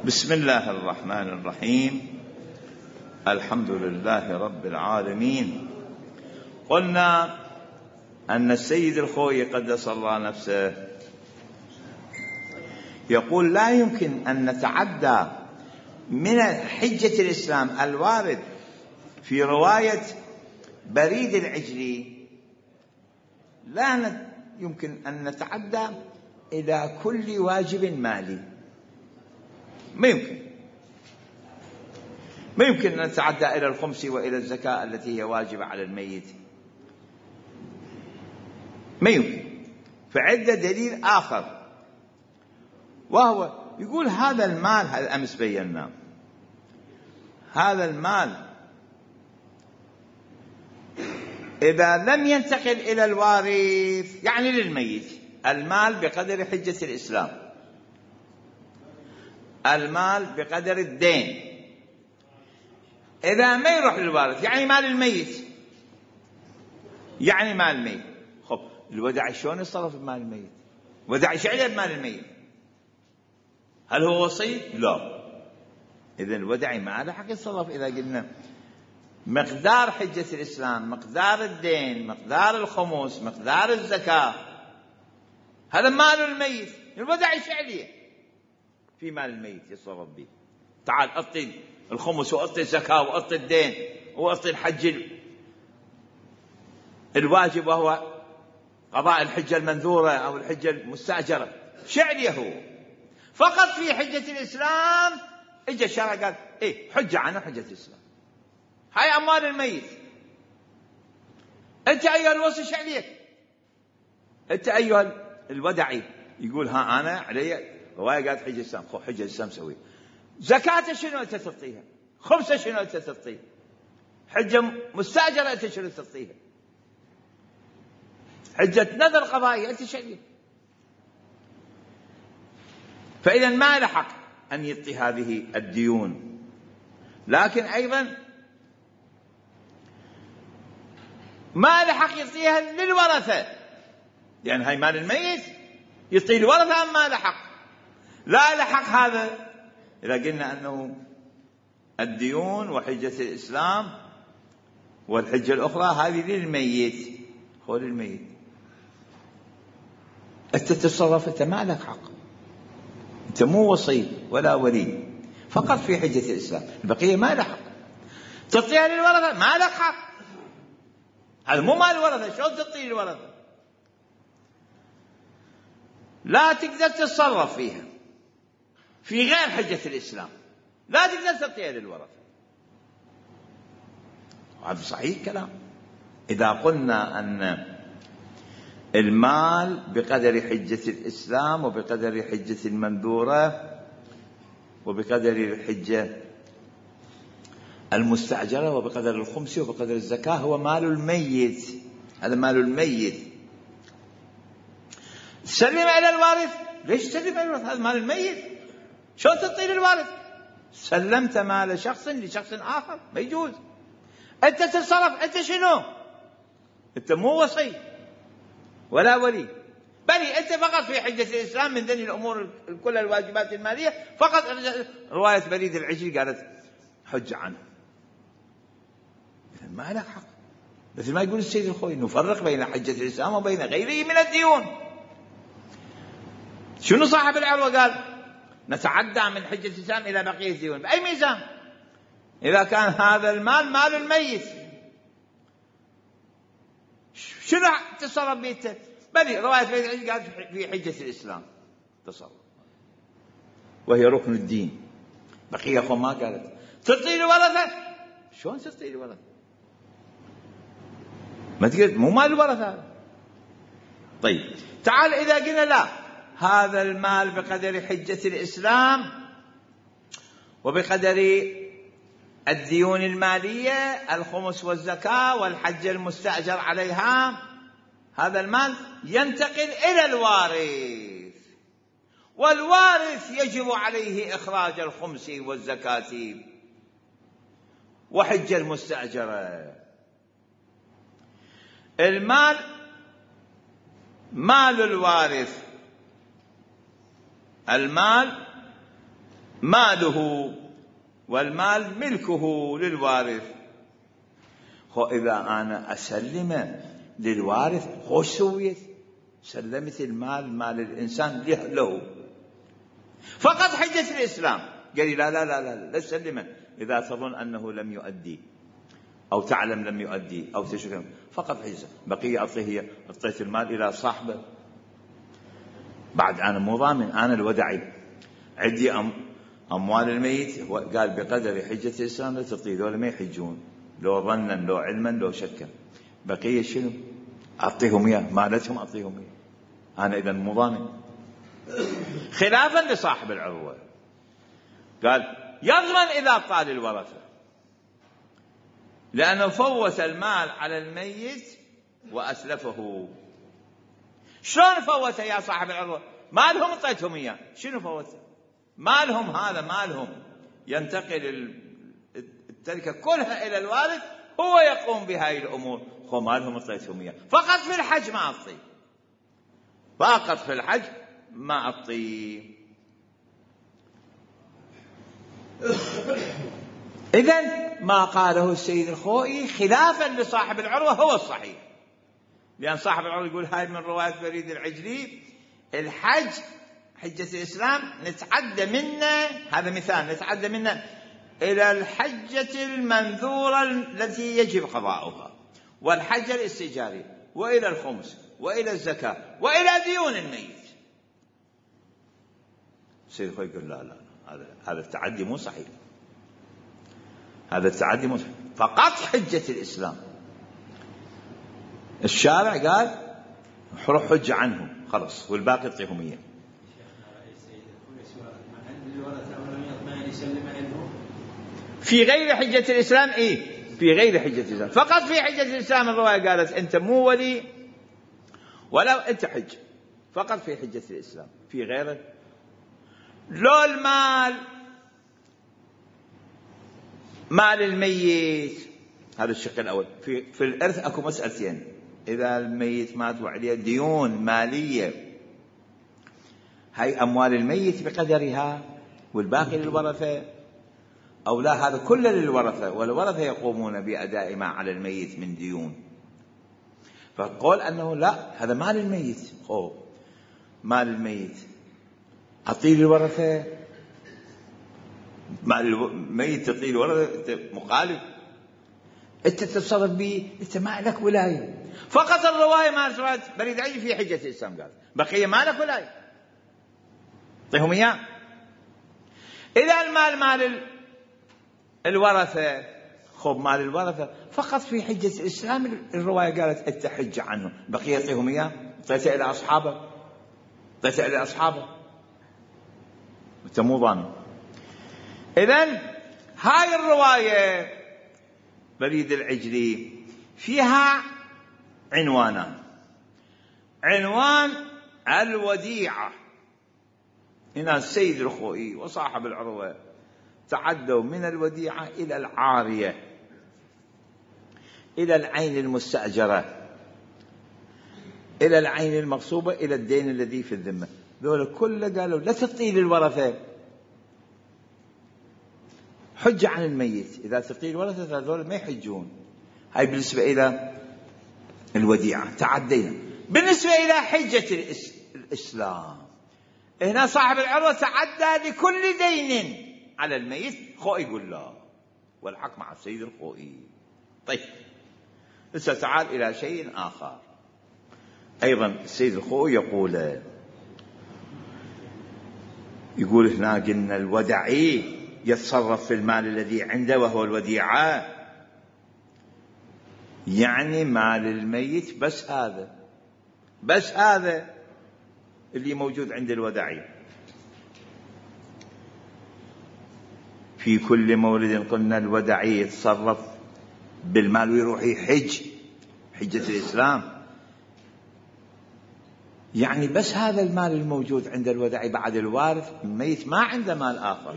بسم الله الرحمن الرحيم. الحمد لله رب العالمين. قلنا أن السيد الخوئي قدس الله نفسه يقول لا يمكن أن نتعدى من حجة الإسلام الوارد في رواية بريد العجلي، لا يمكن أن نتعدى إلى كل واجب مالي. ما يمكن أن نتعدى إلى الخمس وإلى الزكاة التي هي واجبة على الميت، ما يمكن. فعندنا دليل آخر، وهو يقول هذا المال، هذا أمس بينا، هذا المال إذا لم ينتقل إلى الوارث يعني للميت، المال بقدر حجة الإسلام، المال بقدر الدين، إذا ما يروح للوارث يعني مال الميت، يعني مال الميت. خب الوداع شلون يتصرف بمال الميت؟ وداع شعله بمال الميت، هل هو وصي؟ لا. إذن الوداع ما له حق يتصرف. إذا قلنا مقدار حجة الإسلام، مقدار الدين، مقدار الخمس، مقدار الزكاة، هذا مال الميت، الوداع شعله في مال الميت يتصرف به. تعال أعطي الخمس وأعطي الزكاة وأعطي الدين وأعطي الحج الواجب وهو قضاء الحجة المنذورة أو الحجة المستأجرة، شعله هو. فقط في حجة الإسلام إجا الشرع قال إيه حجة عنه حجة الإسلام، هاي أموال الميت، أنت أيها الوصي شعليك، أنت أيها الودعي يقول ها أنا علي رواية قالت حجة الإسلام، خو حجة الإسلام سوي. زكاة شنو أنت تعطيها؟ خمسة شنو أنت تعطيها؟ حجة مستأجرة أنت شنو تعطيها؟ حجة نذر قضائية أنت شنو؟ فإذا ما له حق أن يعطي هذه الديون، لكن أيضا ما له حق يعطيها للورثة، يعني هاي مال الميت يعطي الورثة، أم ما له حق؟ لا له حق هذا. إذا قلنا أنه الديون وحجة الإسلام والحجة الأخرى هذه للميت، هو للميت، أنت تتصرف، أنت ما لك حق، أنت مو وصي ولا ولي، فقط في حجة الإسلام، البقية ما له حق. تعطيها للورثة ما لك حق، هذا مو مال الورثة، شلون تعطيه للورثة؟ لا تقدر تتصرف فيها في غير حجة الإسلام، لا تقدر تعطيها للورثة. هذا صحيح كلام. إذا قلنا أن المال بقدر حجة الإسلام وبقدر حجة المنذورة وبقدر الحجة المستأجرة وبقدر الخمس وبقدر الزكاة هو مال الميت، هذا مال الميت. سلم إلى الوارث، ليش تسلم إلى الوارث؟ هذا مال الميت، شلون تعطيه للوارث؟ سلمت مال شخص لشخص آخر، ما يجوز. أنت تتصرف، أنت شنو؟ أنت مو وصي ولا ولي، بل أنت فقط في حجة الإسلام من ذني الأمور كل الواجبات المالية فقط. رواية بريد العجلي قالت حج عنه، ما لك حق. مثل ما يقول السيد الخوئي نفرق بين حجة الإسلام وبين غيره من الديون. شنو صاحب العروة قال نتعدى من حجة الإسلام إلى بقية الديون، بأي ميزان؟ إذا كان هذا المال مال الميت شنو تصرف بيته؟ بل رواية بريد العجلي قالت في حجة الإسلام تصرف، وهي ركن الدين. بقية أخوة ما قالت تعطي الورثة، شلون تعطي الورثة؟ ما تقول مو مال الورثة. طيب تعال إذا قلنا لا، هذا المال بقدر حجة الإسلام وبقدر الديون المالية، الخمس والزكاة والحج المستأجر عليها، هذا المال ينتقل إلى الوارث، والوارث يجب عليه إخراج الخمس والزكاة وحج المستأجرة. المال مال الوارث، المال ماله والمال ملكه للوارث. إذا أنا أسلم للوارث خوش سويت، سلمت المال، مال الإنسان له فقط. حجة الإسلام قال لي لا لا لا لا لا تسلمه إذا تظن أنه لم يؤدي أو تعلم لم يؤدي أو تشكر، فقط حجة. بقية أعطيه، أعطيت المال إلى صاحبه، بعد أنا مو ضامن، أنا الودعي عندي أموال الميت، قال بقدر حجة الإسلام لا تعطيه، ذولا ما يحجون، لو ظنا لو علما لو شكا. بقية شنو؟ أعطيهم إياه، مالتهم أعطيهم إياه، أنا إذن مو ضامن. خلافا لصاحب العروة قال يضمن إذا طال الورثة، لأنه فوت المال على الميت وأسلفه. شلون فوت يا صاحب العروة؟ مالهم اعطيتهم إياه، شنو فوت؟ مالهم، هذا مالهم ينتقل التركة كلها إلى الوارث، هو يقوم بهاي الأمور. مالهم اعطيتهم إياه، فقط في الحج ما أعطي، فقط في الحج ما أعطي. إذن ما قاله السيد الخوئي خلافا لصاحب العروة هو الصحيح، لأن صاحب العروة يقول هاي من رواية بريد العجلي، الحج حجة الإسلام نتعدى منه، هذا مثال، نتعدى منه إلى الحجة المنذورة التي يجب قضاؤها، والحجة الاستئجارية، وإلى الخمس، وإلى الزكاة، وإلى ديون الميت. السيد الخوئي يقول لا لا، هذا التعدي مو صحيح، هذا التعدي مو صحيح، فقط حجة الإسلام. الشارع قال حج عنهم خلص، والباقي اعطيهم إياه. في غير حجة الإسلام في غير حجة الإسلام، فقط في حجة الإسلام الرواية قالت أنت مو ولي ولا أنت حج، فقط في حجة الإسلام، في غيره لو المال مال الميت. هذا الشق الأول. في الإرث أكو مسألتين، إذا الميت مات وعليه ديون مالية، هاي أموال الميت بقدرها والباقي للورثة، أو لا هذا كله للورثة، والورثة يقومون بأداء ما على الميت من ديون. فقول أنه لا، هذا مال الميت، مال الميت أعطيه للورثة، مال الميت تعطيه للورثة، مخالف، أنت تتصرف به، أنت ما لك ولاية. فقط الرواية ما رواية بريد عجلي في حجة الإسلام قال بقية ما لك ولاية، اعطيهم إياه. إذا المال مال الورثة، مال الورثة فقط في حجة الإسلام الرواية قالت أنت حج عنه، بقية اعطيهم إياه، اعطيته إلى أصحابه، اعطيته إلى أصحابه، أنت مو ضامن. إذن هاي الرواية بريد العجلي فيها عنوانان: عنوان الوديعة، هنا السيد الخوئي وصاحب العروة تعدوا من الوديعة إلى العارية، إلى العين المستأجرة، إلى العين المغصوبة، إلى الدين الذي في الذمة. ذولا كله قالوا لا تعطي للورثة، حج عن الميت، إذا تعطي الورثة ذولا ما يحجون. هاي بالنسبة إلى الوديعة تعدينا. بالنسبة إلى حجة الإسلام، هنا صاحب العروة تعدى لكل دين على الميت. خوئي يقول لا، والحق مع السيد الخوئي. طيب لسه تعال إلى شيء آخر أيضا. السيد الخوئي يقول هنا قلنا الودعي يتصرف في المال الذي عنده وهو الوديعة، يعني مال الميت بس هذا اللي موجود عند الودعي. في كل مولد قلنا الودعي يتصرف بالمال ويروح يحج، حجة الإسلام، يعني بس هذا المال الموجود عند الودعي. بعد الوارث الميت ما عنده مال آخر،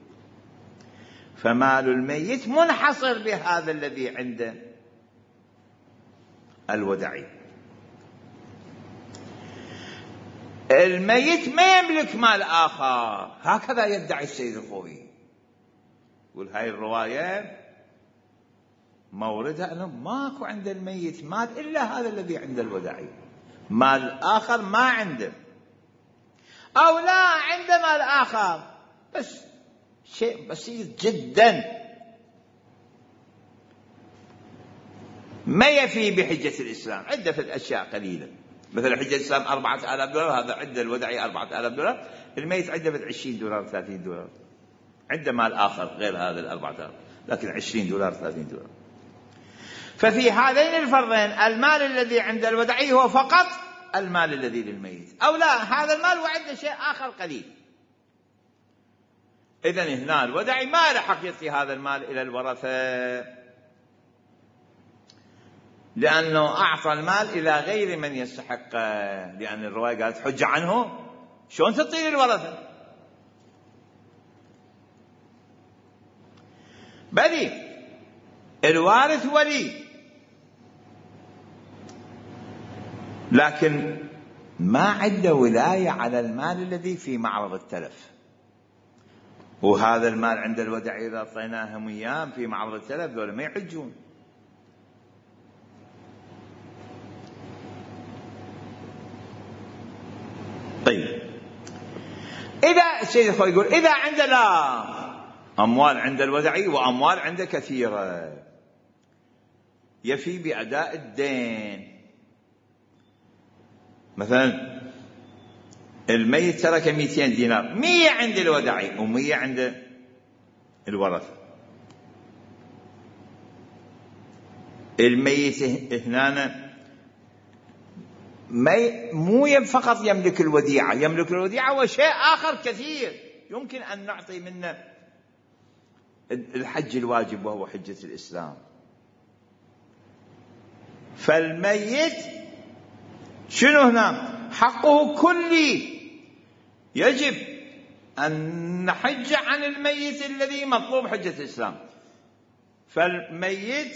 فمال الميت منحصر بهذا الذي عنده الودعي. الميت ما يملك مال آخر، هكذا يدعي السيد الخوئي. يقول هاي الرواية موردها أنه ماكو عند الميت مال إلا هذا الذي عند الوداعي، مال آخر ما عنده، أو لا عنده مال آخر بس شيء بسيط جدا ما يفي بحجة الإسلام. عنده في الأشياء قليلة، مثل حجة الإسلام $4000، هذا عنده الوداعي $4000، الميت عنده $20 $30، عنده مال آخر غير هذا $4000 لكن $20 $30. ففي هذين الفرضين المال الذي عند الوداعي هو فقط المال الذي للميت، أو لا هذا المال وعنده شيء آخر قليل. إذن هنا الوداعي ما له حق يعطي هذا المال إلى الورثة، لأنه أعطى المال إلى غير من يستحق، لأن الرواية قالت حج عنه، شلون تعطي للورثة؟ بل الوارث ولي، لكن ما عنده ولاية على المال الذي في معرض التلف. وهذا المال عند الوداعي إذا أعطيناهم إياه في معرض التلف ذولا ما يحجون. طيب إذا السيد الخوئي يقول إذا عندنا أموال عند الوداعي وأموال عنده كثيرة يفي بأداء الدين، مثلا الميت ترك 200 دينار، 100 عند الوداعي و100 عند الورثة. الميت هنا مو فقط يملك الوديعة، يملك الوديعة وشيء آخر كثير يمكن أن نعطي منه الحج الواجب وهو حجة الإسلام. فالميت شنو هنا؟ حقه كلي، يجب أن نحج عن الميت الذي مطلوب حجة الإسلام. فالميت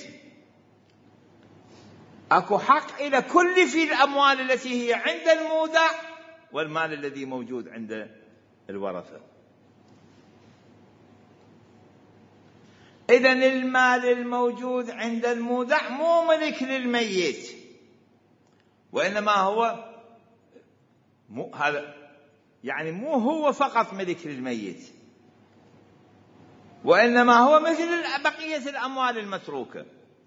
أكو حق إلى كل في الأموال التي هي عند المودع والمال الذي موجود عند الورثة. إذن المال الموجود عند المودع مو ملك للميت، وإنما هو هذا يعني مو هو فقط ملك للميت، وإنما هو مثل بقية الأموال المتروكة.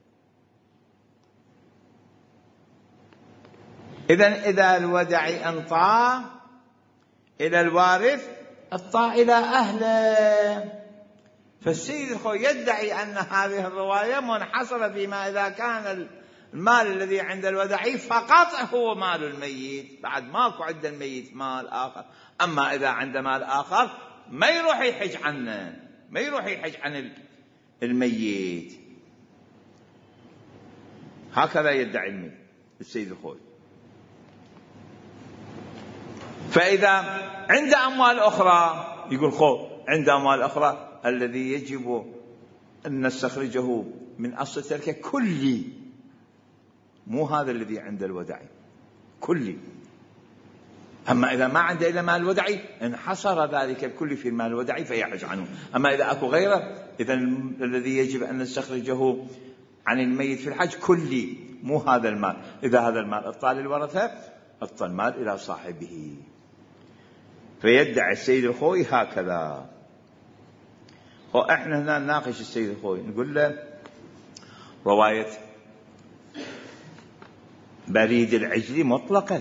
إذن إذا الوداعي انطى إلى الوارث انطى إلى أهله. فالسيد الخوئي يدعي أن هذه الرواية منحصرة فيما إذا كان المال الذي عند الوداعي فقط هو مال الميت، بعد ماكو عند الميت مال آخر. أما إذا عنده مال آخر ما يروح يحج عنه، ما يروح يحج عن الميت. هكذا يدعي السيد الخوئي. فإذا عند أموال أخرى يقول عند أموال أخرى الذي يجب أن نستخرجه من أصل تركه كلي، مو هذا الذي عند الوداعي كلي. أما إذا ما عنده إلا مال الوداعي انحصر ذلك الكل في المال الوداعي فيحج عنه. أما إذا أكو غيره إذا الذي يجب أن نستخرجه عن الميت في الحج كلي، مو هذا المال. إذا هذا المال أعطى للورثة أعطى المال إلى صاحبه. فيدعي السيد الخوئي هكذا. احنا هنا نناقش السيد الخوئي نقول له رواية بريد العجلي مطلقة،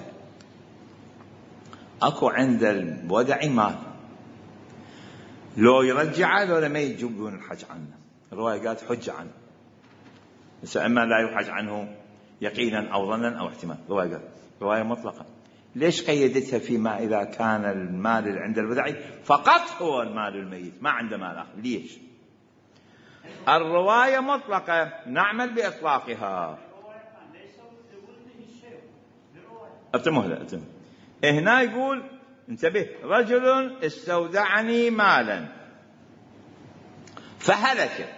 اكو عند الوداعي مال لو يرجعه لو لما يجيبون الحج عنه. الرواية قالت حج عنه، بس اما لا يحج عنه يقينا او ظنا او احتمال. الرواية قالت رواية مطلقة. ليش قيدتها فيما إذا كان المال اللي عند الوداعي فقط هو المال الميت ما عنده مال آخر؟ ليش؟ الرواية مطلقة نعمل بإطلاقها. أتمه هنا يقول انتبه، رجل استودعني مالا فهلك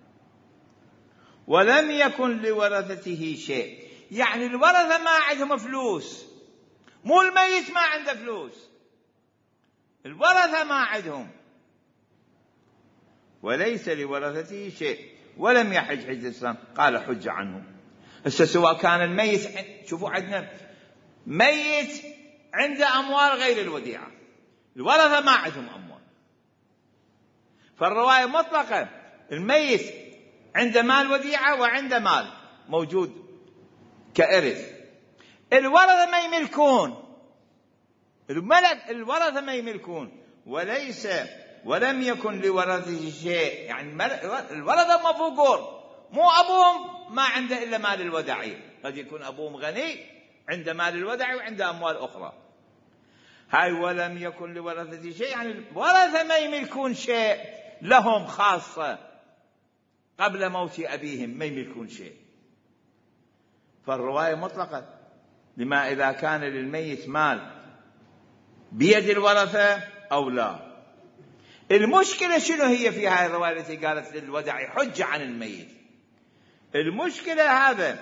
ولم يكن لورثته شيء، يعني الورثة ما عندهم فلوس، مو الميت ما عنده فلوس، الورثة ما عندهم. وليس لورثته شيء ولم يحج حج الإسلام قال حج عنه. هسه سواء كان الميت، شوفوا عندنا ميت عنده أموال غير الوديعة، الورثة ما عندهم أموال، فالرواية مطلقة الميت عنده مال وديعة وعنده مال موجود كإرث، الورثة ما يملكون، الورثة ما يملكون. ولم يكن لورثته شيء، يعني الورثة ما فقور، مو أبوهم ما عنده إلا مال الوداعي، قد يكون أبوهم غني عنده مال الوداعي وعنده أموال أخرى. هاي ولم يكن لورثته شيء، يعني الورثة ما يملكون شيء لهم خاصة قبل موت أبيهم، ما يملكون شيء. فالرواية مطلقة لما إذا كان للميت مال بيد الورثة أو لا. المشكلة شنو هي في هاي الرواية التي قالت للوداع حج عن الميت؟ المشكلة هذا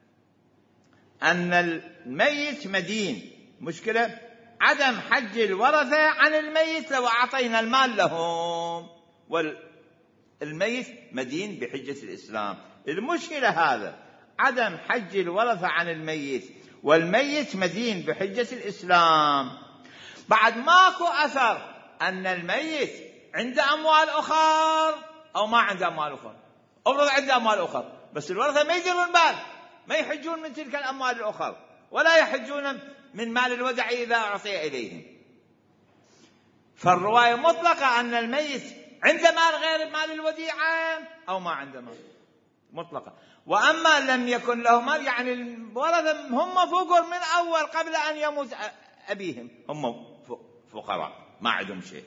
أن الميت مدين، مشكلة عدم حج الورثة عن الميت لو أعطينا المال لهم، والميت مدين بحجة الإسلام. المشكلة هذا عدم حج الورثة عن الميت والميت مدين بحجة الإسلام، بعد ماكو أثر أن الميت عنده أموال أخر أو ما عنده أموال أخر. أفرض عنده أموال أخر بس الورثة ما يديرون بال، ما يحجون من تلك الأموال الأخر ولا يحجون من مال الودع إذا أعطي إليهم. فالرواية مطلقة أن الميت عنده مال غير مال الوديعة أو ما عنده مال، مطلقة. وأما لم يكن له مال، يعني الورثة هم فقر من أول قبل أن يموت أبيهم، هم فقراء ما عندهم شيء.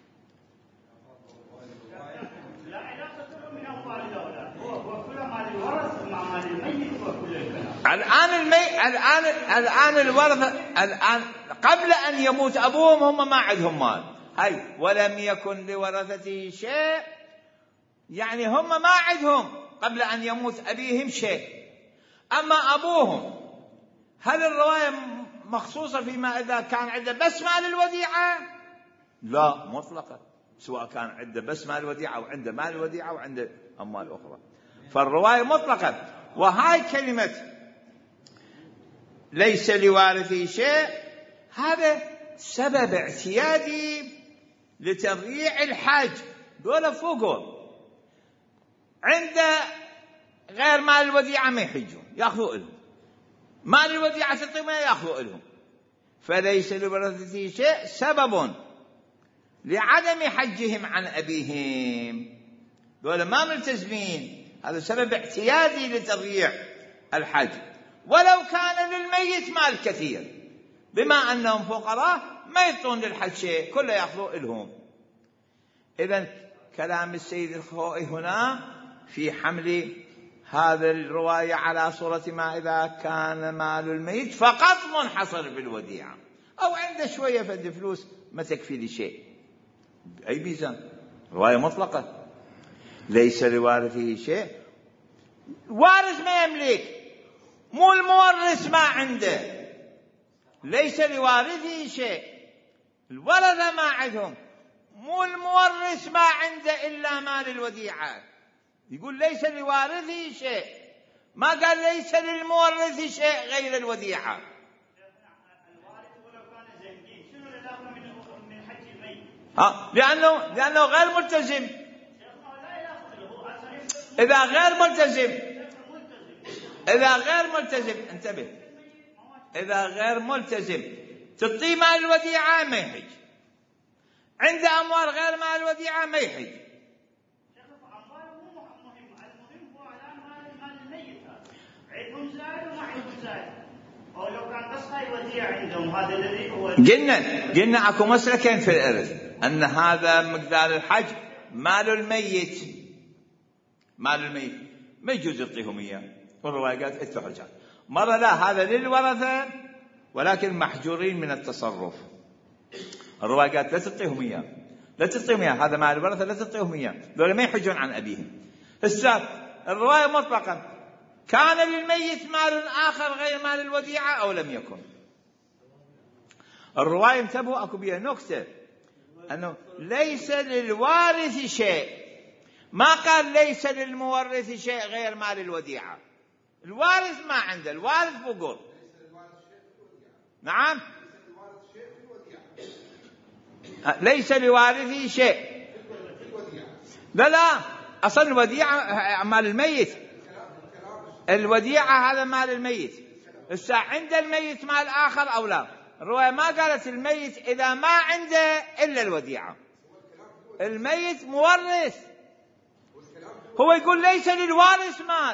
لا علاقة من أموال الأولاد، هو كل مال الورث مع مال الميت وكل الكلام. الآن الورثة الآن قبل أن يموت أبوهم هم ما عندهم مال. هاي ولم يكن لورثته شيء، يعني هم ما عندهم قبل أن يموت أبيهم شيء. أما أبوهم، هل الرواية مخصوصة فيما إذا كان عنده بس مال الوديعة؟ لا، مطلقة، سواء كان عنده بس مال الوديعة أو عنده مال الوديعة وعنده أموال أخرى. فالرواية مطلقة. وهاي كلمة ليس لوارثه شيء هذا سبب اعتيادي لتضييع الحج. دول فقر عنده غير مال الوديعة ما يحجون، يأخذوا إلهم مال الوديعة تطيما يأخذوا إلهم. فليس لورثته شيء سبب لعدم حجهم عن أبيهم، دول ما ملتزمين، هذا سبب اعتيادي لتضييع الحج. ولو كان للميت مال كثير، بما أنهم فقراء ما يطون للحج شيء، كله يأخذوا إلهم. إذن كلام السيد الخوئي هنا في حمل هذا الرواية على صورة ما إذا كان مال الميت فقط منحصر بالوديعة، أو عنده شوية فد فلوس ما تكفي لشيء، أي ميزان. رواية مطلقة ليس لوارثه شيء، وارث ما يملك، مو المورث ما عنده. ليس لوارثه شيء، الورثة ما عندهم، مو المورث ما عنده إلا مال الوديعة. يقول ليس لوارثه شيء، ما قال ليس للمورث شيء غير الوديعة. الوارث ولو كان زنجين شنو العلاقة من حج الميت؟ لأنه غير ملتزم. إذا غير ملتزم انتبه، إذا غير ملتزم تعطيه مال الوديعة ما يحج، عنده أموال غير مال الوديعة ما يحج. المهم هو على مال الميت، عندهم زائد وما عندهم زائد، أو لو كان بس هاي وديعة عندهم، هذا الذي هو قلنا أكو مسلكين في الإرث، أن هذا مقدار الحج مال الميت ما يجوز يعطيهم إياه، والرواية قالت ادفعوا الحج. مرة لا، هذا للورثة ولكن محجورين من التصرف. الرواية قالت لا تعطيهم إياه، هذا مال الورثة لا تعطيهم إياه، دول ما يحجون عن أبيهم. الرواية مطلقا كان للميت مال آخر غير مال الوديعة أو لم يكن. الرواية انتبهوا أكو بيها نكتة، أنه ليس للوارث شيء، ما قال ليس للمورث شيء غير مال الوديعة. الوارث ما عنده، الوارث بقول نعم ليس لوارثه شيء. لا أصل الوديعة مال الميت، الوديعة هذا مال الميت. الساعة عند الميت مال آخر أو لا؟ الرواية ما قالت الميت إذا ما عنده إلا الوديعة، الميت مورث، هو يقول ليس للوارث مال،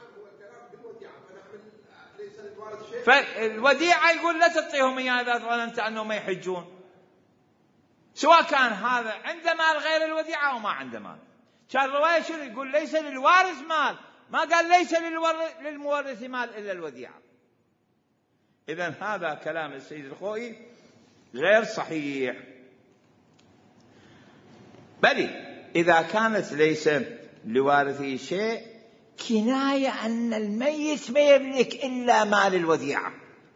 فالوديعة يقول لا تعطيهم إياه إذا ظننت أنهم ما يحجون، سواء كان هذا عنده مال غير الوديعة أو ما عنده مال. كان الرواية شنو يقول؟ ليس للوارث مال، ما قال ليس للمورث مال إلا الوديعة. إذن هذا كلام السيد الخوئي غير صحيح. بل إذا كانت ليس لوارثه شيء كناية أن الميت ما يملك إلا مال الوديعة.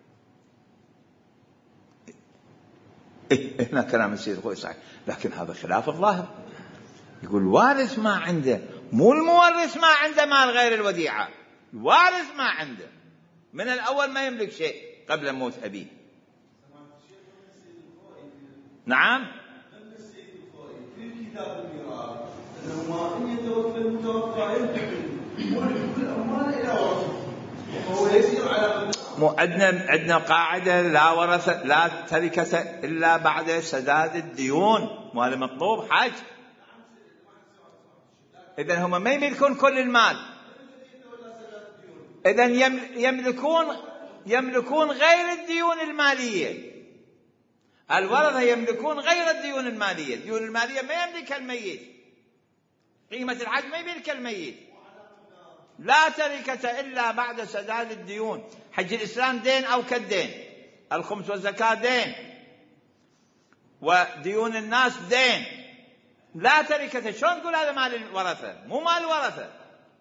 هنا كلام السيد الخوئي صحيح، لكن هذا خلاف الظاهر. يقول الوارث ما عنده، مو المورث ما عنده مال غير الوديعة، الوارث ما عنده من الأول ما يملك شيء قبل موت أبيه. نعم في كتاب الميراث أنه ما يتوفى المتوفى يملك كل الأموال إلى ورثته، وهو يسير على عندنا قاعدة لا تركة إلا بعد سداد الديون، وهذا مطلوب حاج. إذن هم ما يملكون كل المال، إذن يملكون غير الديون المالية. الورثة يملكون غير الديون المالية، الديون المالية ما يملكها الميت، قيمة الحج ما يملكها الميت. لا تركة إلا بعد سداد الديون. حج الإسلام دين أو كالدين، الخمس والزكاة دين، وديون الناس دين. لا تركة، شلون تقول هذا مال الورثة؟ مو مال الورثة،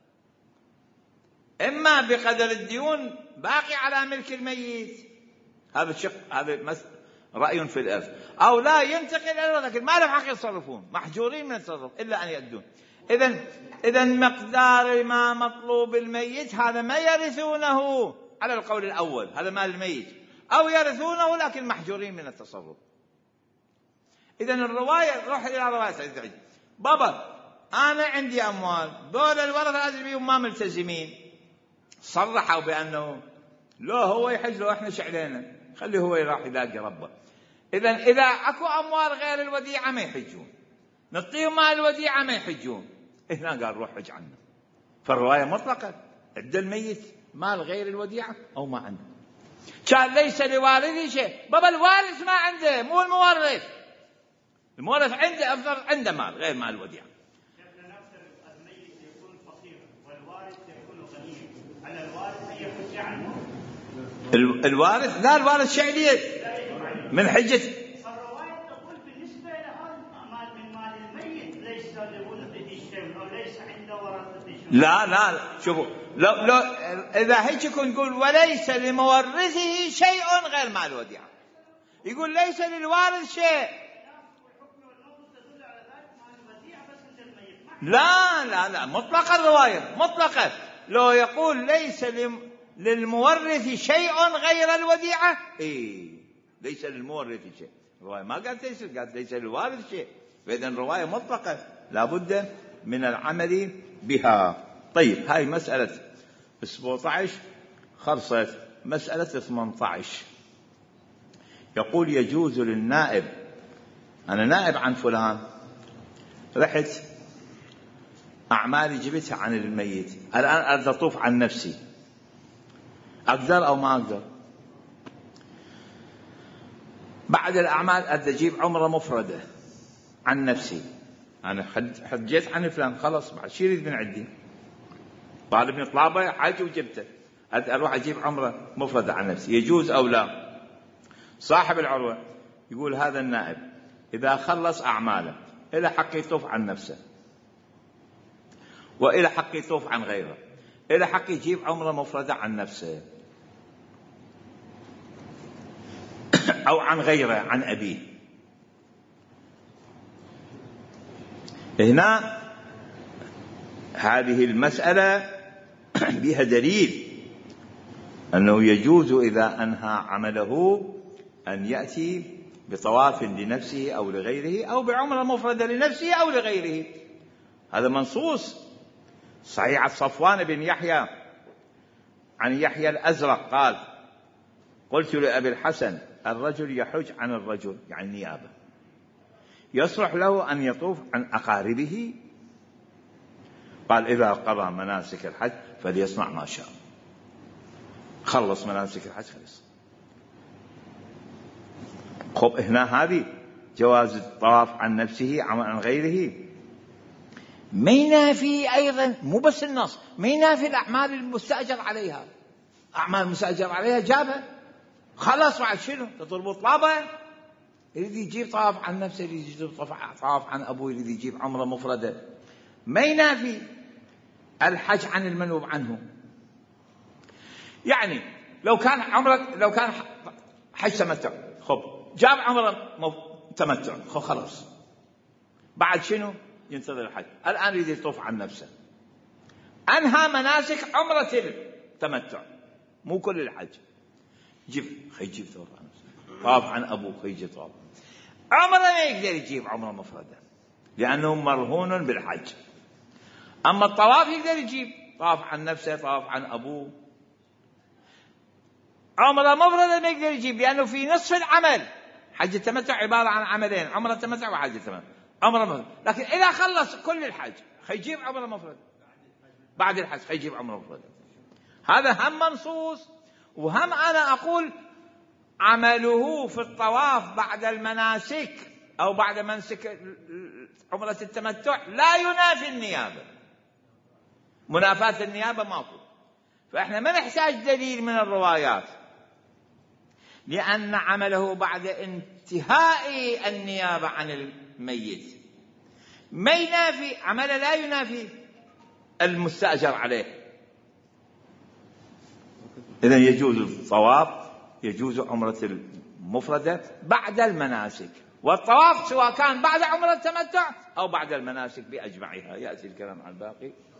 إما بقدر الديون باقي على ملك الميت، هذا الشق، هذا رأي في الإرث، أو لا ينتقل إلى الورثة، لكن ما له حق يتصرفون، محجورين من التصرف إلا أن يأدون. إذن مقدار ما مطلوب الميت هذا ما يرثونه على القول الأول، هذا مال الميت، أو يرثونه لكن محجورين من التصرف. إذن الرواية، روح إلى رواية سيد عيد، بابا أنا عندي أموال، دول الورثة الأجنبيين ما ملتزمين، صرحوا بأنه لا هو يحج له، إحنا شعلينا، خليه هو يراح يلاقي ربه. إذن إذا أكو أموال غير الوديعة ما يحجون، نعطيهم مال الوديعة ما يحجون، هنا قال روح حج عنه. فالرواية مطلقة، عند الميت مال غير الوديعة أو ما عنده. كان ليس لوارثه شيء، بابا الوارث ما عنده، مو المورث، المورث عنده أفضل، عنده مال غير مال الوديعة. الميت يكون فقيرا والوارث يكون غنيا، على الوارث أن يحج عنه. الوارث لا، الوارث شعلية من حجة. الرواية تقول بالنسبة لهذا مال من مال الميت ليس لورثته شيء أو ليس عند ورثته شيء. لا شوفوا، لو إذا هيك يكون يقول وليس لمورثه شيء غير مال الوديعة، يقول ليس للوارث شيء. لا مطلقة الرواية مطلقة. لو يقول ليس للمورث شيء غير الوديعة، ليس للمورث شيء، الرواية ما قالت ليس للوارث شيء. فإذن الرواية مطلقة لا بد من العمل بها. طيب، هاي مسألة 17 خلصت. مسألة 18 يقول يجوز للنائب، أنا نائب عن فلان، رحت أعمالي جبتها عن الميت، الآن أقدر أطوف عن نفسي، أقدر أو ما أقدر؟ بعد الأعمال أقدر أجيب عمرة مفردة عن نفسي، أنا حجيت عن فلان، خلص بعد شي يريد من عندي؟ طالبني طلابة حاجة وجبته، أروح أجيب عمرة مفردة عن نفسي، يجوز أو لا؟ صاحب العروة يقول هذا النائب إذا خلص أعماله إلى حق يطوف عن نفسه، وإلى حق يطوف عن غيره، إلى حق يجيب عمرة مفردة عن نفسه. أو عن غيره عن أبيه. هنا هذه المسألة بها دليل أنه يجوز إذا أنهى عمله أن يأتي بطواف لنفسه أو لغيره، أو بعمرة مفردة لنفسه أو لغيره. هذا منصوص صحيح عن صفوان بن يحيى عن يحيى الأزرق قال: قلت لأبي الحسن: الرجل يحج عن الرجل، يعني النيابة، يصلح له أن يطوف عن أقاربه؟ قال: إذا قضى مناسك الحج فليصنع ما شاء، خلص مناسك الحج خلص. خب هنا هذه جواز الطواف عن نفسه عن غيره ما ينافي أيضا، مو بس النص، ما ينافي الأعمال المستأجر عليها. أعمال مستأجر عليها جابها خلاص، بعد شنو تطلبوا طلبة؟ يريد يجيب طواف عن نفسه، يريد يجيب طواف عن أبوه، يريد يجيب عمرة مفردة، ما ينافي الحج عن المنوب عنه. يعني لو كان حج تمتع، خب جاب عمرة تمتع، خب خلاص، بعد شنو ينتظر الحج. الآن يريد يطوف عن نفسه، أنهى مناسك عمرة التمتع، مو كل الحج، يجيب طواف عن نفسه، طواف عن أبوه، يجيب طواف عمرة، ما يقدر يجيب عمرة مفردة لأنه مرهون بالحج. أما الطواف يقدر يجيب طواف عن نفسه، طواف عن أبوه. عمرة مفردة ما يقدر يجيب لأنه في نصف العمل. حج التمتع عبارة عن عملين: عمرة التمتع وحج التمتع، عمرة مفردة. لكن إذا خلص كل الحج يجيب عمرة مفردة، بعد الحج يجيب عمرة مفردة. هذا هم منصوص، وهم أنا أقول عمله في الطواف بعد المناسك أو بعد منسك عمرة التمتع لا ينافي النيابة. منافاة النيابة ماكو، فإحنا ما نحتاج دليل من الروايات، لأن عمله بعد انتهاء النيابة عن الميت ما ينافي، عمله لا ينافي المستأجر عليه. إذن يجوز الطواف، يجوز عمرة المفردة بعد المناسك، والطواف سواء كان بعد عمرة التمتع أو بعد المناسك بأجمعها. يأتي الكلام عن الباقي.